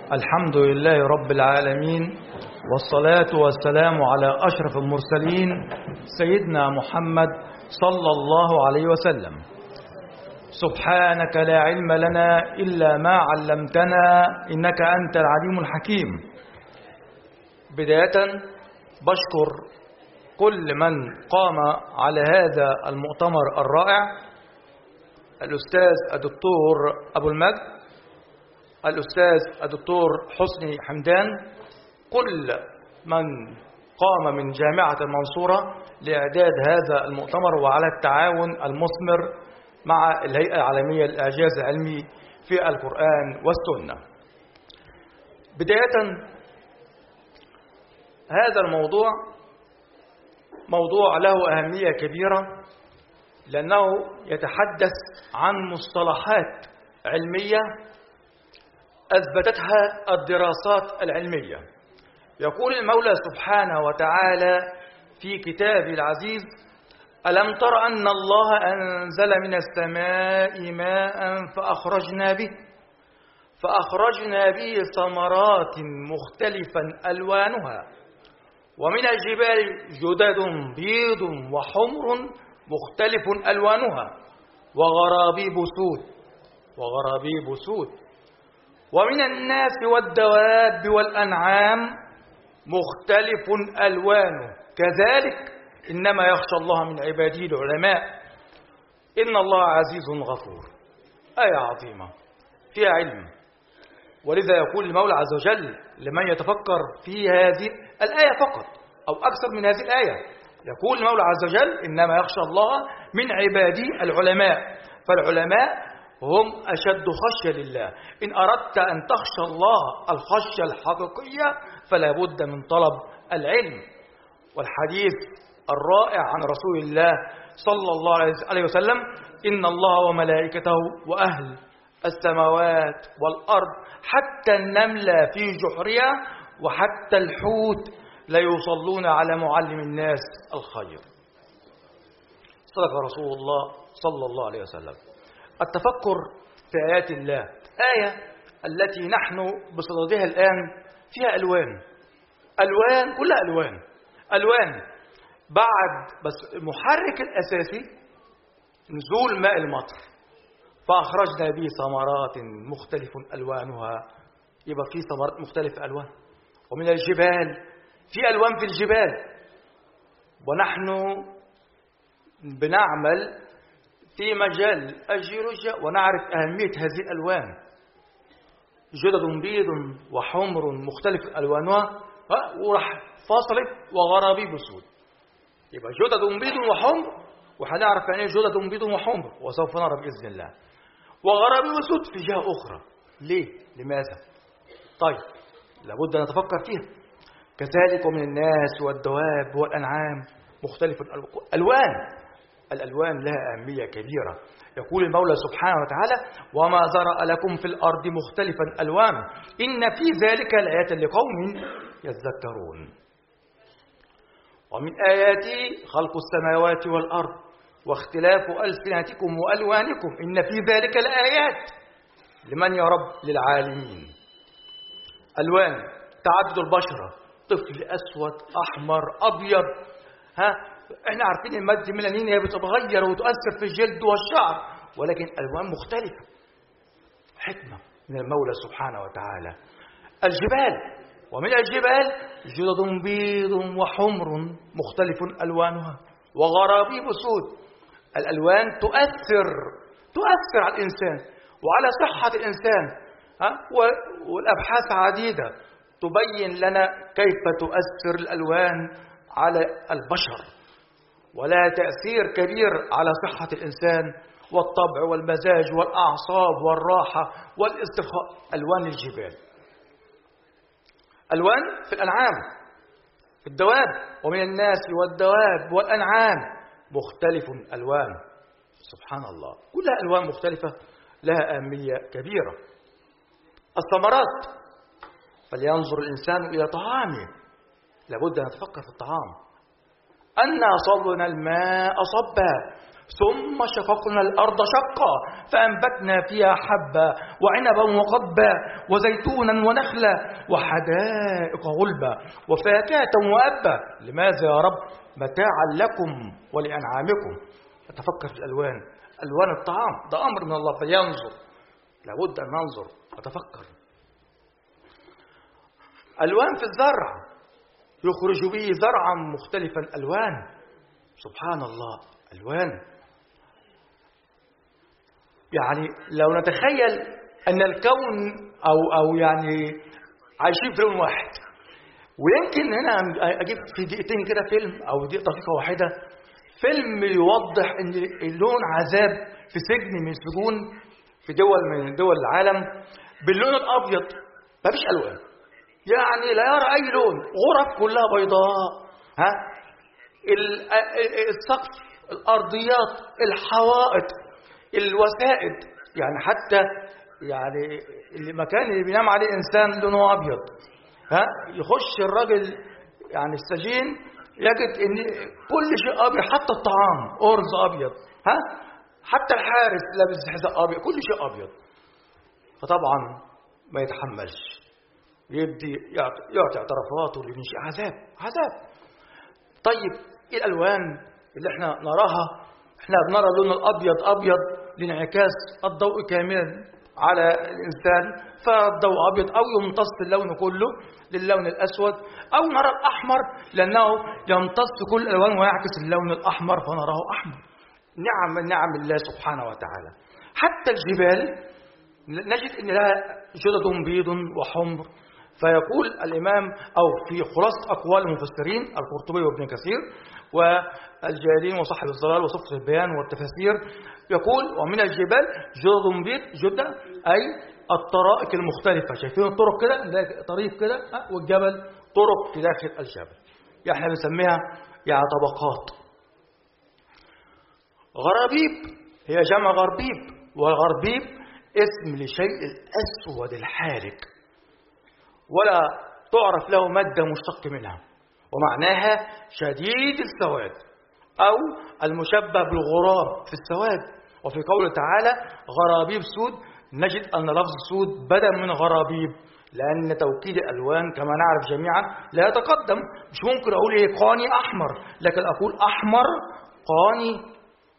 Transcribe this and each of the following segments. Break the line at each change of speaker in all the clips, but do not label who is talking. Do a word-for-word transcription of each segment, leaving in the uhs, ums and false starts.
الحمد لله رب العالمين، والصلاة والسلام على أشرف المرسلين سيدنا محمد صلى الله عليه وسلم. سبحانك لا علم لنا إلا ما علمتنا إنك أنت العليم الحكيم. بداية بشكر كل من قام على هذا المؤتمر الرائع، الأستاذ الدكتور أبو المجد، الأستاذ الدكتور حسني حمدان، كل من قام من جامعة المنصورة لإعداد هذا المؤتمر وعلى التعاون المثمر مع الهيئة العالمية للإعجاز العلمي في القرآن والسنة. بداية هذا الموضوع موضوع له أهمية كبيرة، لأنه يتحدث عن مصطلحات علمية أثبتتها الدراسات العلمية. يقول المولى سبحانه وتعالى في كتابه العزيز: ألم تر أن الله أنزل من السماء ماء فأخرجنا به فأخرجنا به ثمرات مختلفا ألوانها ومن الجبال جدد بيض وحمر مختلف ألوانها وغرابيب سود وغرابيب سود ومن الناس والدواب والأنعام مختلف ألوانه كذلك إنما يخشى الله من عباده العلماء إن الله عزيز غفور. آية عظيمة فيها علم، ولذا يقول المولى عز وجل لمن يتفكر في هذه الآية فقط أو أكثر من هذه الآية، يقول المولى عز وجل إنما يخشى الله من عباده العلماء، فالعلماء هم أشد خشية لله. إن أردت أن تخشى الله الخشية الحقيقية فلا بد من طلب العلم. والحديث الرائع عن رسول الله صلى الله عليه وسلم: إن الله وملائكته وأهل السماوات والأرض حتى النملة في جحرها وحتى الحوت لا يصلون على معلم الناس الخير. صدق رسول الله صلى الله عليه وسلم. التفكر في آيات الله، آية التي نحن بصددها الآن فيها ألوان، ألوان كلها ألوان ألوان بعد بس المحرك الأساسي نزول ماء المطر، فأخرجنا به ثمرات مختلف ألوانها، يبقى في ثمرات مختلفة ألوان. ومن الجبال، في ألوان في الجبال، ونحن بنعمل في مجال الجيولوجيا ونعرف أهمية هذه الألوان. جدد بيض وحمر مختلف ألوانها، وراح فاصلت وغرابيب سود. يبقى جدد بيض وحمر، وهنعرف يعني ايه جدد بيض وحمر وسوف نرى بإذن الله. وغرابيب سود في جهة أخرى. ليه؟ لماذا؟ طيب لابد أن نتفكر فيها. كذلك ومن الناس والدواب والأنعام مختلف الألوان. الألوان لها أهمية كبيرة. يقول المولى سبحانه وتعالى: وما ذرأ لكم في الأرض مختلفا ألوان إن في ذلك لآيات لقوم يذكرون. ومن آياته خلق السماوات والأرض واختلاف ألسنتكم وألوانكم إن في ذلك لآيات لمن يرب للعالمين. ألوان، تعدد البشرة، طفل أسود أحمر أبيض. ها احنا عارفين المادة الميلانين هي بتتغير وتؤثر في الجلد والشعر، ولكن ألوان مختلفة، حكمة من المولى سبحانه وتعالى. الجبال، ومن الجبال جدد بيض وحمر مختلف ألوانها وغرابيب سود. الألوان تؤثر تؤثر على الإنسان وعلى صحة الإنسان، ها؟ والأبحاث عديدة تبين لنا كيف تؤثر الألوان على البشر، ولا تأثير كبير على صحة الإنسان والطبع والمزاج والأعصاب والراحة والاسترخاء. ألوان الجبال. ألوان في الأنعام، في الدواب، ومن الناس والدواب والأنعام مختلف ألوان. سبحان الله، كلها ألوان مختلفة لها أهمية كبيرة. الثمرات، فلينظر الإنسان إلى طعامه، لابد أن نتفكر في الطعام. أنا صبنا الماء صبا ثم شققنا الأرض شقا فأنبتنا فيها حبا وعنبا وقضبا وزيتونا ونخلا وحدائق غلبا وفاكهة وأبا. لماذا يا رب؟ متاعا لكم ولأنعامكم. أتفكر في الألوان، ألوان الطعام ده أمر من الله، فينظر، لابد أن ننظر أتفكر. ألوان في الزرع، يخرج به زرعا مختلفا ألوان، سبحان الله، ألوان. يعني لو نتخيل أن الكون أو أو يعني عايشين في لون واحد، ويمكن هنا أجيب في دقيقتين كده فيلم أو دقيقة واحدة فيلم يوضح أن اللون عذاب في سجن من السجون في دول من دول العالم باللون الأبيض، ما فيش ألوان، يعني لا يرى أي لون، غرف كلها بيضاء، ها، السقف، الأرضيات، الحوائط، الوسائد، يعني حتى يعني المكان اللي بينام عليه إنسان لونه أبيض، ها، يخش الراجل يعني السجين يجد إن كل شيء أبيض، حتى الطعام أرز أبيض، ها، حتى الحارس لابس حذاء أبيض، كل شيء أبيض. فطبعا ما يتحملش، يبدي يعطي, يعطي اعترافاته لنشيء عذاب عذاب. طيب ايه الالوان اللي احنا نراها؟ احنا بنرى اللون الابيض ابيض لانعكاس الضوء كاملا على الانسان فالضوء ابيض، او يمتص اللون كله للون الاسود، او نرى الاحمر لانه يمتص كل الالوان ويعكس اللون الاحمر فنراه احمر. نعم من نعم الله سبحانه وتعالى. حتى الجبال نجد ان لها جدد بيض وحمر. فيقول الإمام أو في خلاصة أقوال المفسرين القرطبي وابن كثير والجلالين وصاحب الظلال وصفة البيان والتفاسير، يقول ومن الجبال جدد بيض، جدة أي الطرائق المختلفة. شايفين الطرق كده، طريق كده، والجبل طرق في داخل الجبل، يعني احنا بنسميها يعني طبقات. غرابيب هي جمع غربيب، والغربيب اسم لشيء الأسود الحالك ولا تعرف له مادة مشتق منها، ومعناها شديد السواد أو المشبه بالغراب في السواد. وفي قوله تعالى غرابيب سود، نجد أن لفظ سود بدل من غرابيب، لأن توكيد الألوان كما نعرف جميعا لا يتقدم. مش ممكن أقول إيه قاني أحمر، لكن أقول أحمر قاني.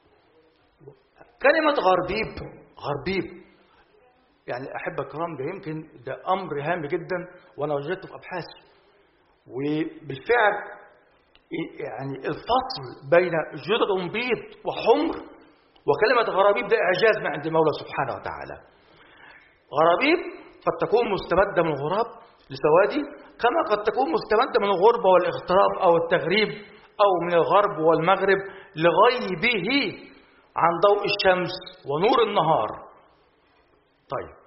كلمة غربيب غربيب يعني أحب الكرام، ده يمكن ده أمر هام جدا وأنا وجدته في أبحاثي. وبالفعل يعني الفصل بين جدد بيض وحمر وكلمة غرابيب ده إعجاز من عند المولى سبحانه وتعالى. غرابيب قد تكون مستمدة من الغراب لسوادي، كما قد تكون مستمدة من الغربة والاغتراب أو التغريب، أو من الغرب والمغرب لغيبه عن ضوء الشمس ونور النهار. طيب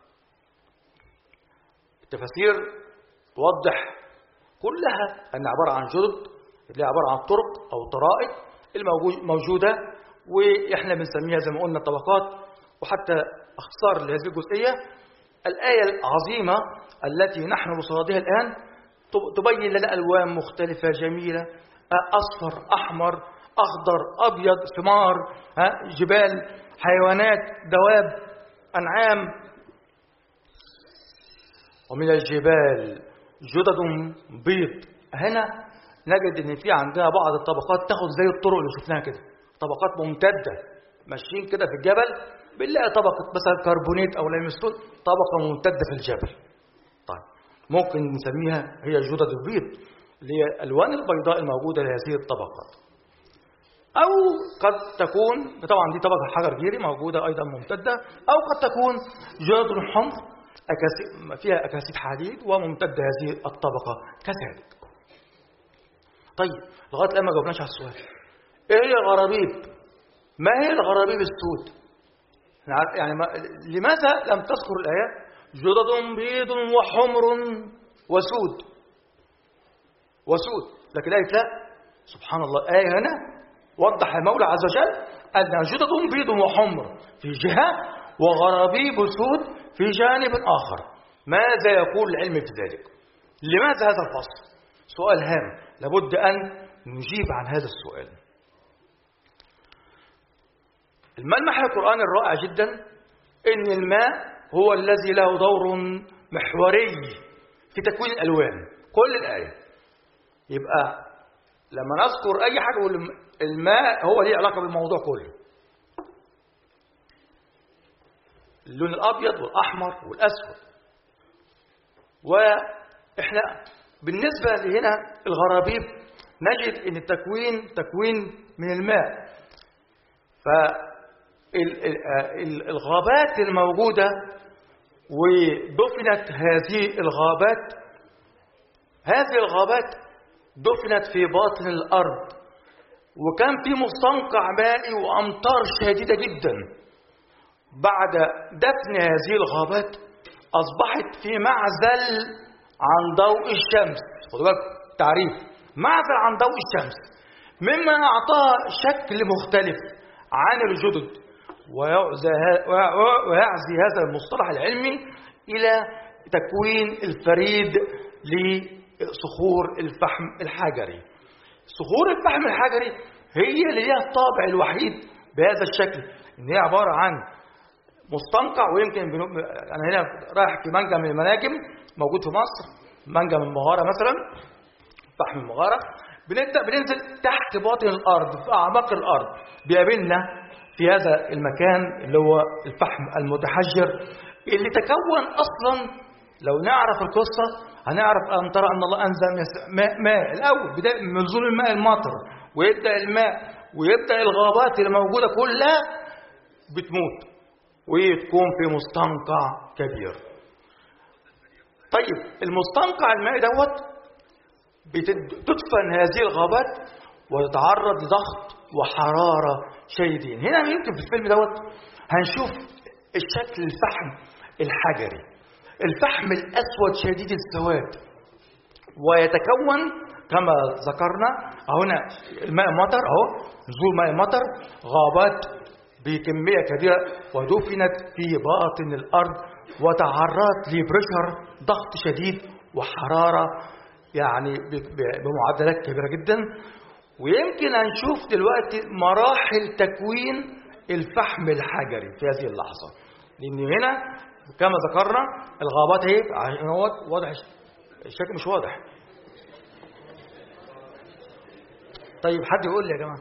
التفاسير توضح كلها أن عبارة عن جدد، اللي عبارة عن طرق أو طرائق الموجودة، وإحنا بنسميها زي ما قلنا طبقات. وحتى اختصار لهذه الجزئية، الآية العظيمة التي نحن بصددها الآن تبين لنا ألوان مختلفة جميلة، أصفر، أحمر، أخضر، أبيض، ثمار، جبال، حيوانات، دواب، أنعام. ومن الجبال جدد بيض. هنا نجد ان في عندنا بعض الطبقات تاخد زي الطرق اللي شفناها كده، طبقات ممتده، ماشيين كده في الجبل بنلاقي طبقه مثلا كربونيت او لايمستون، طبقه ممتده في الجبل. طيب ممكن نسميها هي جدد البيض، اللي هي الالوان البيضاء الموجوده لهذه الطبقات. او قد تكون طبعا دي طبقه حجر جيري موجوده ايضا ممتده، او قد تكون جدد حمر فيها أكاسيد حديد وممتدة هذه الطبقة كذلك. طيب لغاية الآن ما جاوبناش على السؤال، إيه هي الغرابيب؟ ما هي الغرابيب السود؟ يعني ما لماذا لم تذكر الآية جدد بيض وحمر وسود وسود، لكن الآية لا، سبحان الله، الآية هنا وضح المولى عز وجل أن جدد بيض وحمر في جهة وغرابيب سود في جانب آخر. ماذا يقول العلم في ذلك؟ لماذا هذا الفصل؟ سؤال هام لابد أن نجيب عن هذا السؤال. الملمح القرآني الرائع جدا إن الماء هو الذي له دور محوري في تكوين الألوان. كل الآية يبقى لما نذكر أي حاجة الماء هو ليه علاقة بالموضوع كله. اللون الأبيض والأحمر والأسود. وإحنا بالنسبة لهنا الغرابيب نجد أن التكوين تكوين من الماء. فالغابات الموجودة ودفنت هذه الغابات هذه الغابات دفنت في باطن الأرض، وكان في مستنقع مائي وأمطار شديدة جدا. بعد دفن هذه الغابات أصبحت في معزل عن ضوء الشمس. خدوا بالكم تعريف معزل عن ضوء الشمس، مما أعطاها شكل مختلف عن الجدد، ويعزي هذا المصطلح العلمي إلى تكوين الفريد لصخور الفحم الحجري. صخور الفحم الحجري هي اللي ليها الطابع الوحيد بهذا الشكل، إن هي عبارة عن مستنقع. ويمكن أنا هنا رايح في منجم من المناجم موجود في مصر، منجم المغارة مثلا، فحم المغارة. بنبدأ بننزل تحت باطن الأرض في أعماق الأرض، بيقابلنا في هذا المكان اللي هو الفحم المتحجر اللي تكون أصلا. لو نعرف القصة هنعرف أن ترى أن الله أنزل ماء, ماء الأول بداية من نزول الماء المطر، ويبدأ الماء ويبدأ الغابات اللي موجودة كلها بتموت وتكون في مستنقع كبير. طيب المستنقع المائي دوت بتدفن هذه الغابات وتتعرض لضغط وحرارة شديدين. هنا يمكن في الفيلم دوت هنشوف الشكل الفحم الحجري، الفحم الأسود شديد السواد، ويتكون كما ذكرنا هنا الماء مطر، اهو نزول ماء مطر، غابات بكمية كبيرة ودفنت في باطن الأرض وتعرضت لبريشر ضغط شديد وحرارة يعني بمعدلات كبيرة جدا. ويمكن هنشوف دلوقتي مراحل تكوين الفحم الحجري في هذه اللحظة، لأن هنا كما ذكرنا الغابات اهي واضح الشكل مش واضح. طيب حد يقول لي يا جماعة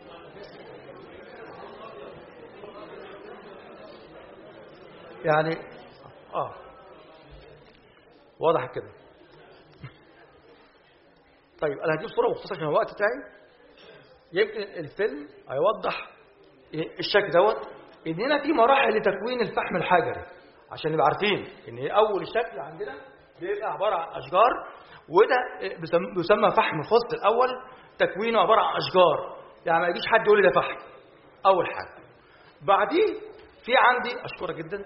يعني اه واضح كده. طيب انا هجيب صورة مختصرة عشان الوقت بتاعي. يمكن الفيلم هيوضح الشكل دوت ان هنا في مراحل لتكوين الفحم الحجري، عشان نبقى عارفين ان اول شكل عندنا بيبقى عباره عن اشجار، وده بيسمى فحم الخص الاول، تكوينه عباره عن اشجار، يعني ما يجيش حد يقول لي ده فحم. اول حاجه بعدين في عندي اشكرك جدا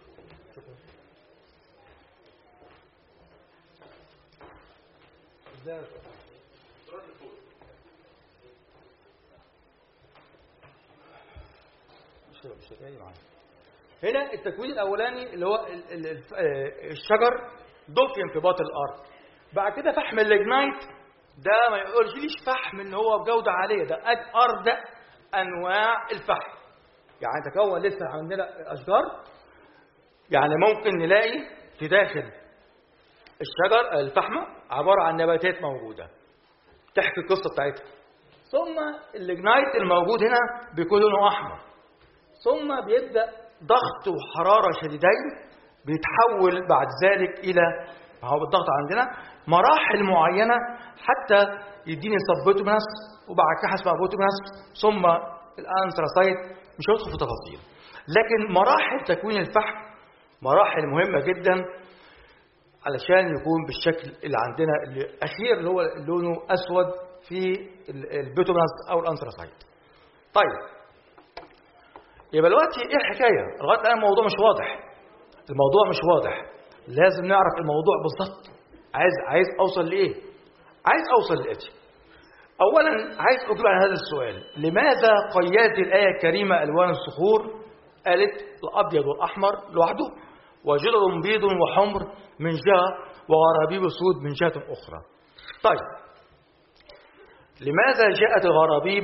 هنا التكوين الاولاني اللي هو الشجر دفن في باطن الارض. بعد كده فحم الليجنايت، ده ما يقولش ليش فحم ان هو بجوده عاليه، ده اردأ انواع الفحم. يعني تكون لسه عندنا اشجار، يعني ممكن نلاقي في داخل الشجر الفحمه عباره عن نباتات موجوده تحكي القصه بتاعتها. ثم الليجنايت الموجود هنا بيكون لونه احمر، ثم بيبدأ ضغط وحرارة شديدين بيتحول بعد ذلك إلى ما هو بالضغط عندنا مراحل معينة حتى يديني سبوتومنس، وبعد كده اسمها بوتومنس، ثم الانثراسايت. مش هندخل في تفاصيل، لكن مراحل تكوين الفحم مراحل مهمة جدا علشان يكون بالشكل اللي عندنا الأخير اللي هو لونه أسود في البوتومنس أو الانثراسايت. طيب يبقى دلوقتي ايه الحكايه؟ لغايه الان الموضوع مش واضح. الموضوع مش واضح، لازم نعرف الموضوع بالظبط. عايز عايز اوصل لايه؟ عايز اوصل لاتي. اولا عايز اجيب على هذا السؤال: لماذا قيدت الايه الكريمه الوان الصخور؟ قالت الابيض والاحمر لوحده، وجدد بيض وحمر من جهه، وغرابيب سود من جهه اخرى. طيب لماذا جاءت الغرابيب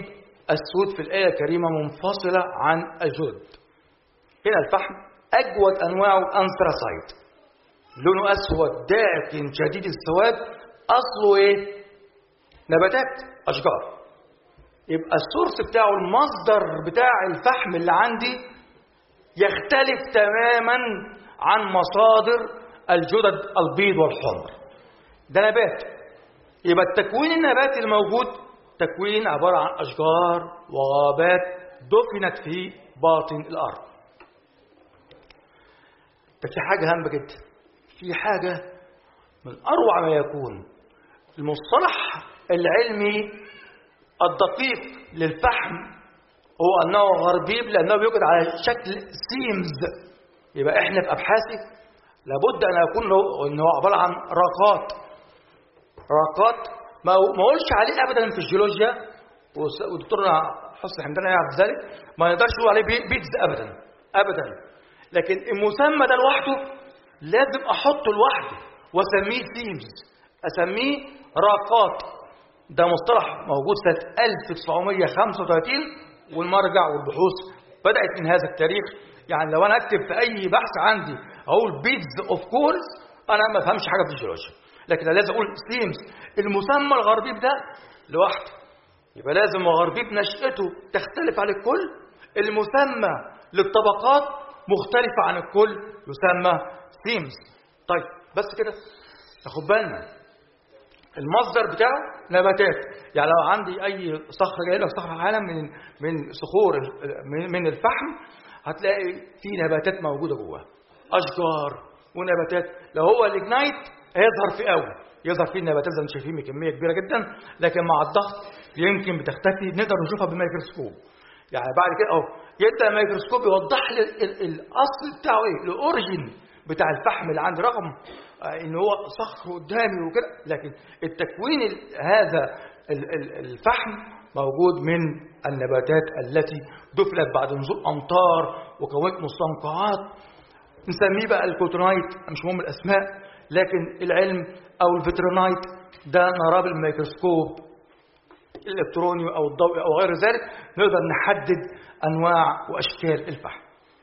السود في الآية الكريمة منفصلة عن الجدد. هنا الفحم أجود أنواعه الأنثراسايت، لونه أسود داكن شديد السواد، أصله إيه؟ نباتات أشجار. يبقى السورس بتاعه، المصدر بتاع الفحم اللي عندي يختلف تماما عن مصادر الجدد البيض والحمر. ده نبات، يبقى التكوين النباتي الموجود تكوين عبارة عن أشجار وغابات دفنت في باطن الأرض. ده في حاجة هامة جدا، في حاجة من أروع ما يكون. المصطلح العلمي الدقيق للفحم هو أنه غربيب، لأنه بيوجد على شكل سيمز. يبقى إحنا في أبحاثي لابد أن يكون له أنه عبارة عن راقات. راقات ما أقولش عليه أبدا في الجيولوجيا، ودكتورنا حسن حمدان يعرف ذلك، ما نقدرش نقول عليه بيتز أبدا أبدا. لكن المسمى ده لوحده لازم أحطه لوحده وأسميه سيمز، أسميه راقات. ده مصطلح موجود سنة ألف وتسعمائة وخمسة وثلاثين، والمرجع والبحوث بدأت من هذا التاريخ. يعني لو أنا أكتب في أي بحث عندي أقول بيتز أوف كورز، أنا ما فهمش حاجة في الجيولوجيا، لكن لازم أقول سيمز. المسمى الغربيب ده لوحده، يبقى لازم الغربيب نشأته تختلف عن الكل. المسمى للطبقات مختلفة عن الكل يسمى سيمز. طيب بس كده ناخد بالنا المصدر بتاعه نباتات. يعني لو عندي اي صخره جايه لك صخره عالم من من صخور من الفحم، هتلاقي في نباتات موجوده جواه، اشجار ونباتات. لو هو الاجنايت هيظهر فيه قوي، يظهر فيه النباتات زي ما انتم شايفين بكميه كبيره جدا، لكن مع الضغط يمكن بتختفي، نقدر نشوفها بالميكروسكوب. يعني بعد كده اهو يبدا الميكروسكوب يوضح لي الاصل بتاعه ايه، الاوريجين بتاع الفحم اللي عندي، رغم ان هو صخر قدامي وكده، لكن التكوين هذا الفحم موجود من النباتات التي دفلت بعد نزول امطار وكونت مستنقعات. نسميه بقى الكوتونايت، مش مهم الاسماء، لكن العلم او الفيترونايت ده نراه بالميكروسكوب الالكتروني او الضوئي او غير ذلك، نقدر نحدد انواع واشكال الفحم.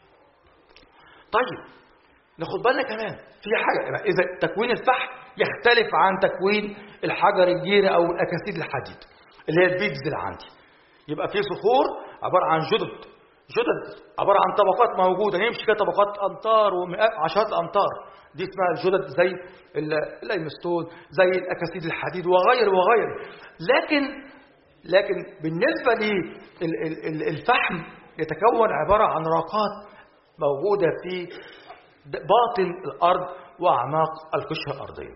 طيب ناخد بالنا كمان في حاجه، اذا تكوين الفحم يختلف عن تكوين الحجر الجيري او الاكاسيد الحديد اللي هي البيجز اللي عندي. يبقى في صخور عباره عن جدد، جدد عباره عن طبقات موجوده، نمشي كده طبقات امتار وعشرات الامتار، دي اسمها الجدد، زي اللايمستون، زي الاكاسيد الحديد وغيره وغيره. لكن لكن بالنسبه للفحم يتكون عباره عن راقات موجوده في باطن الارض واعماق القشره الارضيه.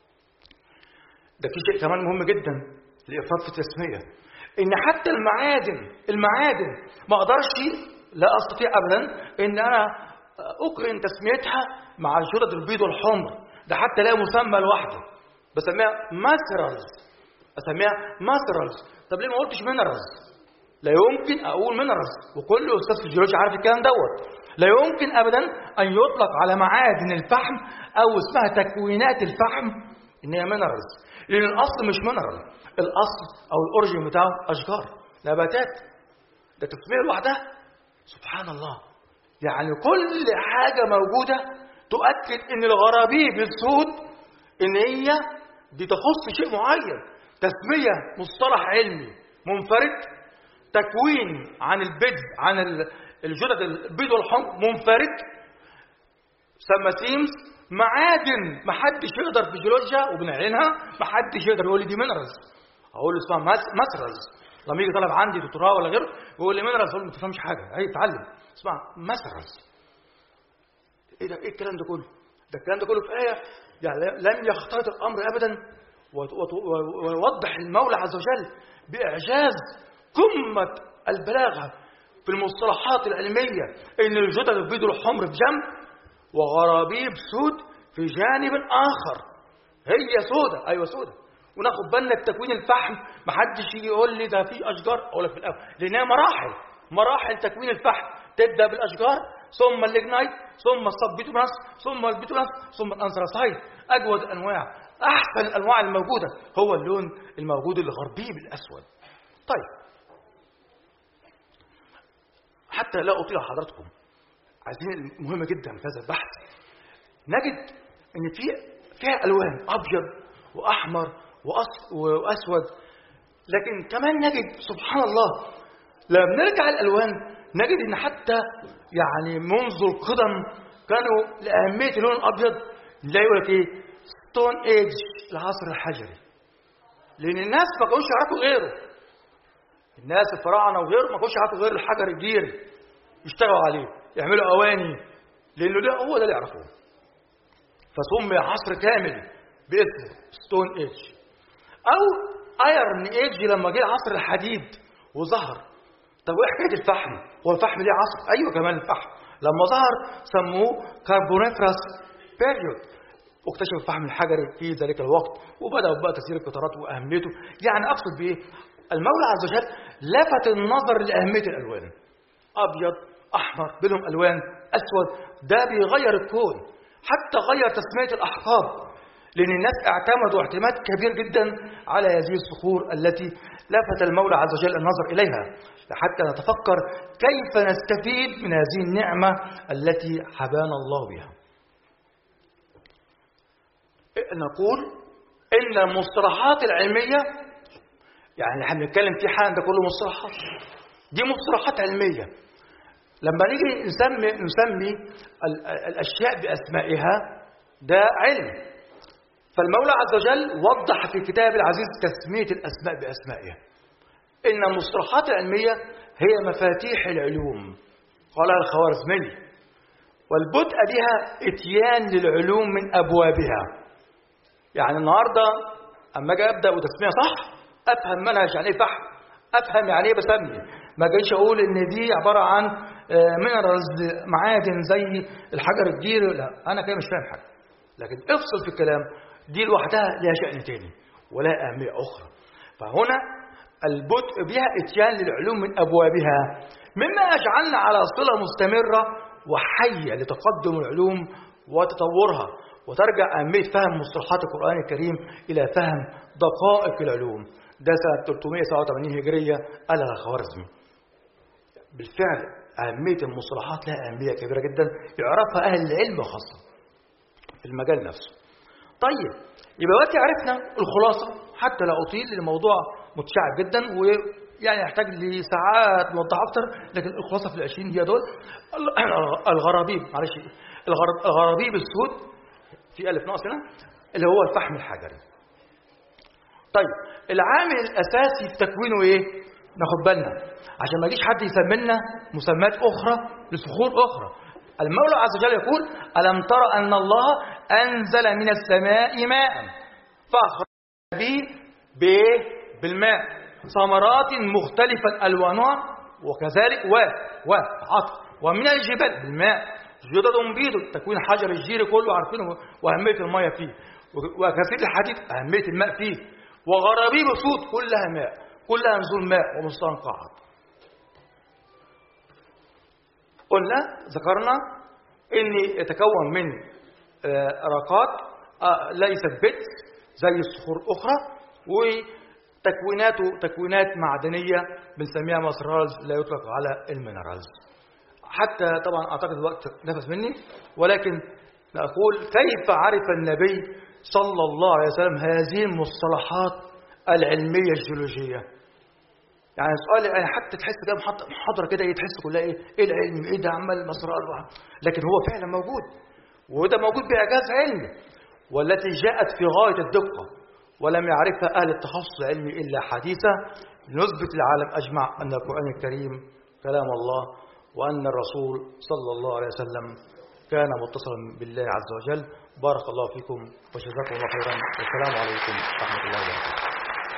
ده في شيء كمان مهم جدا لافراط في التسميه، ان حتى المعادن المعادن ما اقدرش، لا استطيع ابدا ان انا اقرن تسميتها مع الجدد البيض والحمر. ده حتى لا مسمى لوحده، بسميها ماتيريالز، اسميها ماتيريالز. طب ليه ما قلتش مينرالز؟ لا يمكن اقول مينرالز، وكل استاذ في الجيولوجيا عارف الكلام دوت. لا يمكن ابدا ان يطلق على معادن الفحم او اسمها تكوينات الفحم ان هي مينرالز، لان الاصل مش مينرال، الاصل او الاوريجين بتاعه اشجار نباتات. ده تسميه لوحدها سبحان الله. يعني كل حاجه موجوده تؤكد ان الغرابيب السود ان هي دي تخص شيء معين. تسميه مصطلح علمي منفرد، تكوين عن البيض عن الجدد البيض والحمر منفرد، سمى سيمز. معادن ما حدش يقدر في الجيولوجيا وبنعلنها، ما حدش يقدر يقول لي دي مينرالز، اقول له اسمها ماتيريالز. لما يجي طالب عندي دكتوراه ولا غيره ويقول لي مينرالز، اقول له ما تفهمش حاجه، هي اتعلم، اسمها ماتيريالز. ايه ده؟ ايه الكلام ده كله؟ ده الكلام ده كله في ايه يعني لم يختلط الامر ابدا، ويوضح المولى عز وجل باعجاز قمه البلاغه في المصطلحات العلميه ان الجدد البيض والحمر في جنب وغرابيب سود في جانب اخر. هي سودة، ايوه سودة. وناخد بالنا بتكوين الفحم، ما حدش يجي يقول لي ده في اشجار، اقول لك في الاول لانها مراحل مراحل تكوين الفحم. تبدا بالاشجار، ثم الليجنايت، ثم السببيتوماس، ثم البيتوماس، ثم الانثراسايت. اجود انواع، احسن الانواع الموجوده هو اللون الموجود الغربيب الاسود. طيب حتى لا أطيل حضراتكم، عايزين مهم جدا في هذا البحث، نجد ان في فيها الوان ابيض واحمر واسود، لكن كمان نجد سبحان الله لما نرجع الالوان نجد ان حتى يعني منذ القدم كانوا لاهميه اللون الابيض نلاقي يقول لك ايه ستون ايج، العصر الحجري، لان الناس ما كانوش يعرفوا غيره، الناس الفراعنه وغيره ما كانوش يعرفوا غير الحجر الجيري يشتغلوا عليه يعملوا اواني، لانه ده هو ده اللي يعرفوه، فسمي عصر كامل باسمه ستون ايج. او ايرن ايج لما جه عصر الحديد وظهر. طب وايه حكايه الفحم؟ هو الفحم ليه عصر؟ ايوه كمان الفحم لما ظهر سموه كاربونيفرس بيريود، واكتشفوا الفحم الحجري في ذلك الوقت، وبداوا بقى تسيير القطارات واهميته. يعني اقصد بايه؟ المولى عز وجل لفت النظر لاهميه الالوان، ابيض احمر بينهم الوان اسود، ده بيغير الكون، حتى غير تسميه الاحقاب، لان الناس اعتمدوا اعتماد كبير جدا على هذه الصخور التي لفت المولى عز وجل النظر اليها، حتى نتفكر كيف نستفيد من هذه النعمه التي حبانا الله بها. نقول ان المصطلحات العلميه، يعني احنا بنتكلم في حال ده كله مصطلحات، دي مصطلحات علميه، لما نيجي نسمي نسمي الاشياء باسمائها ده علم. فالمولى عز وجل وضح في كتاب العزيز تسميه الاسماء باسمائها. ان المصطلحات العلميه هي مفاتيح العلوم قالها الخوارزمي، والبدء بها اتيان للعلوم من ابوابها. يعني النهارده اما اجي ابدا وتسميه صح افهم منهج يعني ايه فحم، افهم يعني ايه بسمي، ما جايش اقول ان دي عباره عن مينرالز معادن زي الحجر الجيري، لا انا كده مش فاهم حاجه. لكن افصل في الكلام، دي لوحدها لها شأن تاني ولها اهميه اخرى. فهنا البدء بها اتيان للعلوم من ابوابها، مما يجعلنا على صله مستمره وحيه لتقدم العلوم وتطورها، وترجع اهميه فهم مصطلحات القران الكريم الى فهم دقائق العلوم. ده سنه ثلاثمائة وسبعة وثمانين هجريه قالها الخوارزمي. بالفعل اهميه المصطلحات لها اهميه كبيره جدا يعرفها اهل العلم خاصه في المجال نفسه. طيب يبقى دلوقتي عرفنا الخلاصه، حتى لا اطيل الموضوع متشعب جدا ويعني يحتاج لساعات نوضح اكتر، لكن الخلاصه في العشرين هي دول. الغرابيب، معلش، الغرابيب السود في الف ناقص هنا اللي هو الفحم الحجري. طيب العامل الاساسي في تكوينه ايه؟ ناخد بالنا عشان ما يجيش حد يسمي لنا مسميات اخرى لصخور اخرى. المولى عز وجل يقول: الم تر ان الله انزل من السماء ماء فاخرج به بايه؟ بالماء ثمرات مختلفه الوانها، وكذلك و و عطف ومن الجبال بالماء جدد بيض، تكوين حجر الجيري كله عارفينه واهميه الميه فيه، وكثير الحديد اهميه الماء فيه، وغرابيب سود كلها ماء، كلها نزول ماء ومستنقعات. قلنا ذكرنا ان يتكون من رقات ليست بت زي الصخور الاخرى، وتكويناته تكوينات معدنيه بنسميها ماسرالز لا يطلق على المينرالز. حتى طبعا اعتقد الوقت نفس مني، ولكن نقول كيف عرف النبي صلى الله عليه وسلم هذه المصطلحات العلميه الجيولوجيه؟ يعني سؤال يعني حتى تحس كده محاضره كده تحس كلها ايه؟ ايه العلم؟ ايه ده عمال مسرال؟ لكن هو فعلا موجود، وده موجود باعجاز علمي، والتي جاءت في غايه الدقه ولم يعرفها اهل التخصص العلمي الا حديثا، نثبت للعالم اجمع ان القران الكريم كلام الله، وان الرسول صلى الله عليه وسلم كان متصلا بالله عز وجل. بارك الله فيكم وجزاكم الله خيرا، والسلام عليكم ورحمه الله وبركاته.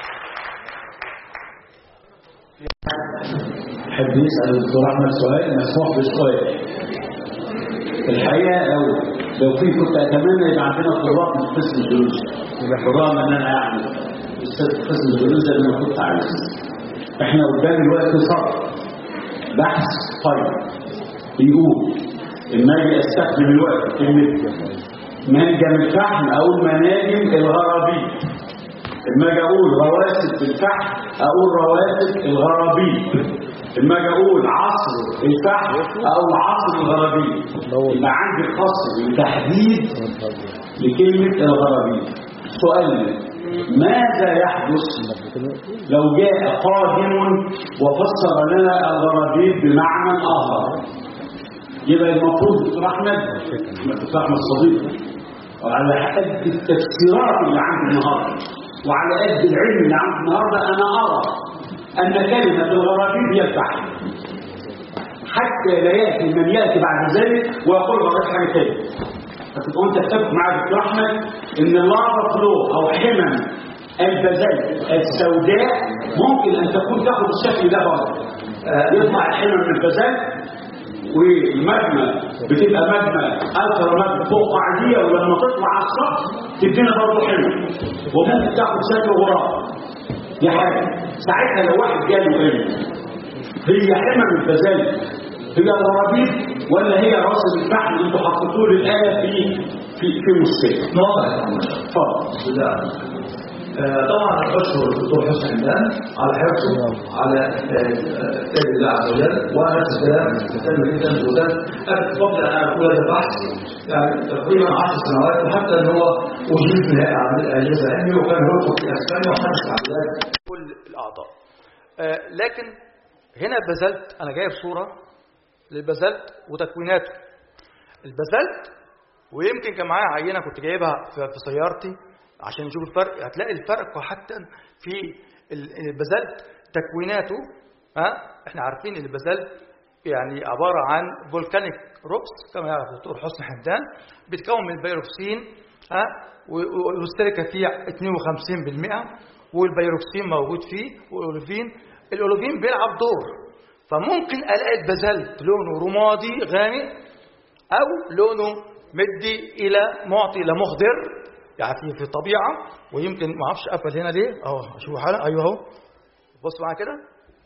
حب يسأل الدكتور أحمد سؤال مسموح بالسؤال. الحقيقة لو لو في كنت أتمنى يبقى عندنا طلاب من قسم الجيولوجيا، بالرغم إن أنا يعني أستاذ قسم الجيولوجيا اللي أنا كنت عايز. إحنا قدام الوقت صار بحث طيب بيقول إما أجي أستخدم الوقت كلمة منجم الفحم أقول مناجم الغرابيب، إما أجي أقول رواسب الفحم أقول رواسب الغرابيب. لما اجي اقول عصر الفحم او عصر الغرابيب يبقى عندي قصر لتحديد لكلمه الغرابيب. سؤال: ماذا يحدث لو جاء قادم وفسر لنا الغرابيب بمعنى اخر؟ يبقى المفروض دكتور احمد دكتور احمد صديقي وعلى قد التفسيرات اللي عندي النهارده وعلى قد العلم اللي عندي النهارده انا ارى ان كلمه الغرابيب هي الفحم، حتى لا ياتي من ياتي بعد ذلك ويقول غرابيب حاجه ثانيه. فتبقى انت تتفق معايا دكتور احمد ان اللارفا فلو او حمم البازلت السوداء ممكن ان تكون تاخد الشكل ده برضه. يطلع الحمم من البازلت والمجمة بتبقى مجمة ألترا مجمة فوق عادية، ولما تطلع على السطح تدينا برضه حلو وممكن تاخد شكل غراب. دي حاجة ساعتها لو واحد جاله علم هي حمم البازلت هي الغرابيب ولا هي راس الفحم اللي انتوا حطيتوه للآية في في في مشكلة؟
نقطة.
اتفضل.
طبعا اشكر الدكتور حسن حمدان على حرصه على سيد الله عز وجل، وانا نفس الكلام مهتم جدا بوزاره قبل ان اقول هذا البحث يعني تقريبا عشر سنوات، وحتى ان هو وجود في الاجهزه العلمي وكان يرفض في اسبانيا وحدث تعديلات
كل الاعضاء. آه لكن هنا البازلت انا جايب صوره للبازلت وتكويناته. البازلت ويمكن كان معايا عينه كنت جايبها في سيارتي عشان نشوف الفرق. هتلاقي الفرق حتى في البازلت تكويناته. ها احنا عارفين ان البازلت يعني عباره عن فولكانيك روكس كما يعرف الدكتور حسن حمدان، بيتكون من البيروكسين ها والسيليكا فيه اثنين وخمسين بالمئة والبيروكسين موجود فيه والاوليفين. الاوليفين بيلعب دور، فممكن الاقي البازلت لونه رمادي غامق او لونه مدي الى معطي الى مخضر يعني في الطبيعه. ويمكن ما اعرفش قفل هنا ليه اهو شوفوا حاله. ايوه اهو بص معايا كده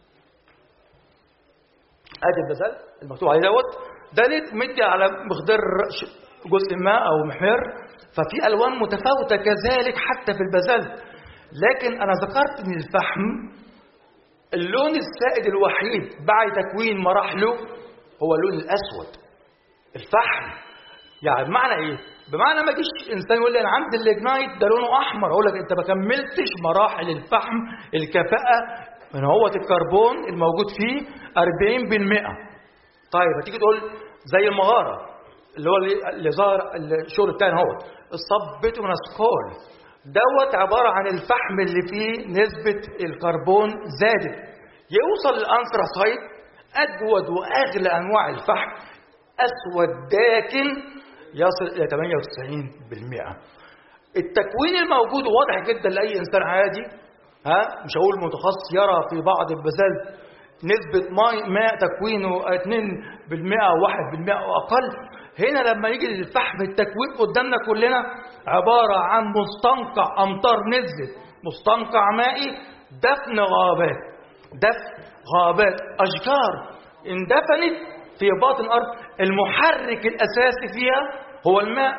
ادي البازلت المكتوب عليه دوت ده ليه مدي على مخضر جزء ما او محمر، ففي الوان متفاوته كذلك حتى في البازلت. لكن انا ذكرت ان الفحم اللون السائد الوحيد بعد تكوين مراحله هو اللون الاسود. الفحم يعني بمعنى ايه؟ بمعنى ما يجيش انسان يقول لي انا عندي الليجنايت ده لونه احمر، اقول لك انت ما كملتش مراحل الفحم الكفاءه من هو الكربون الموجود فيه أربعين بالمئة. طيب هتيجي تقول زي المغاره اللي هو اللي ظهر الشغل بتاعنا هو الصبيتوناسكول دوت عباره عن الفحم اللي فيه نسبه الكربون زادت، يوصل للانثراسايت اجود واغلى انواع الفحم اسود داكن يصل إلى ثمانية وتسعين بالمئة. التكوين الموجود واضح جدا لأي إنسان عادي. ها مش هقول متخصص يرى في بعض البازلت نسبة ماء تكوينه اثنين بالمئة أو واحد بالمئة أو أقل. هنا لما يجي للفحم التكوين قدامنا كلنا عبارة عن مستنقع أمطار نزلت، مستنقع مائي، دفن غابات، دفن غابات، أشجار اندفنت في باطن الأرض. المحرك الأساسي فيها هو الماء.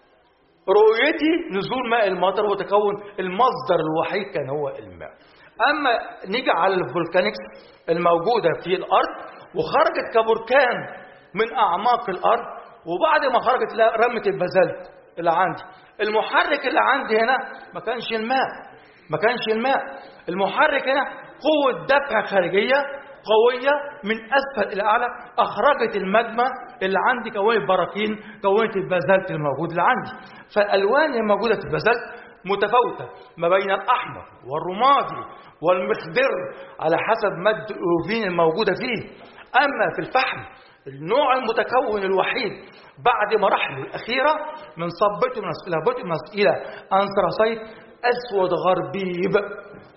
رؤيتي نزول ماء المطر وتكون المصدر الوحيد كان هو الماء. أما نيجي على الفولكانيكس الموجودة في الأرض وخرجت كبركان من أعماق الأرض، وبعد ما خرجت رمت البازلت اللي عندي. المحرك اللي عندي هنا ما كانش الماء، ما كانش الماء. المحرك هنا قوة دفع خارجية قوية من أسفل إلى أعلى أخرجت المجمة اللي عندي، كونت براكين، كونت البازلت الموجود اللي عندي. فالألوان الموجودة في البازلت متفاوتة ما بين الأحمر والرمادي والمخضر على حسب مادة الأوليفين الموجودة فيه. أما في الفحم النوع المتكون الوحيد بعد مراحله الأخيرة من صبيتوناس إلى بوتيماس إلى أنثراسايت أسود غربيب